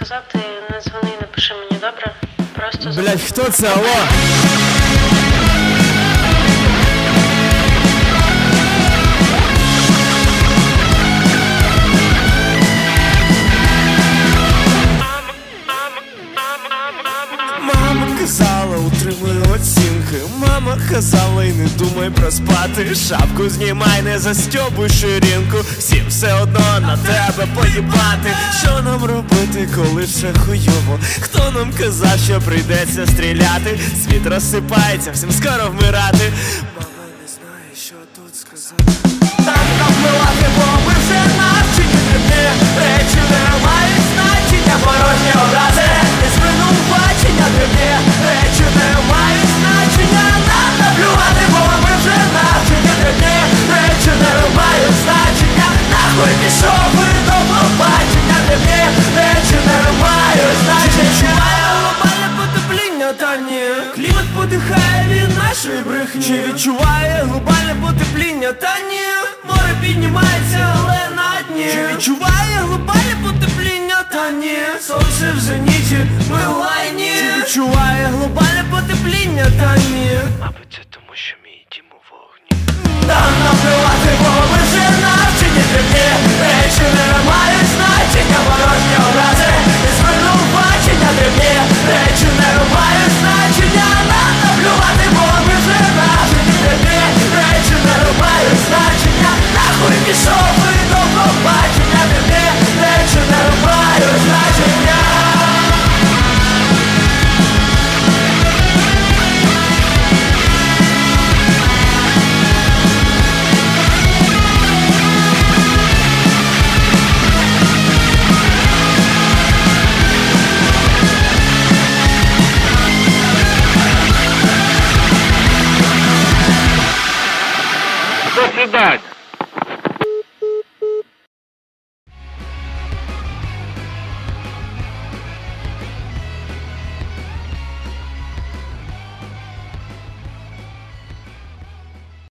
сказав, ти не дзвони, напиши мені, добре? Просто Блять, хто це? Алло? Мама казала, утримуй оцінки. Мама казала, і не думай проспати. Шапку знімай, не застьобуй ширинку. Всім все одно на тебе поїбати. Що нам робити, коли все хуйово? Хто нам казав, що прийдеться стріляти? Світ розсипається, всім скоро вмирати. Мама не знає, що тут сказати. Так навмивати, бо ми вже навчені дрібні речі не мають значення, порожні образи і звинувачення дрібні речі не мають значення. Нам наплювати, бо ми вже навчені дрібні речі не мають значення. Нахуй пішов ви до побачення, дрібні речі не мають значення. Відчуває глобальне потепління, та ні. Клімат подихає від нашої брехні. Чи відчуває глобальне потепління, та ні. Море піднімається, але на дні. Чи відчуває глобальне потепління, та ні. Сонце в зеніті, ми в лайні. Чи відчуває глобальне потепління, та ні. Мабуть, це тому, що мій дім у вогні. Нам наплювати, бо ми вже навчені дрібні речі не мають значення, порожні образи і звинувачення дрібні речі не мають значення. Нам наплювати, бо ми вже навчені дрібні речі не мають значення. Нахуй пішов ви до побачення, дрібні речі не мають значення. До свидания.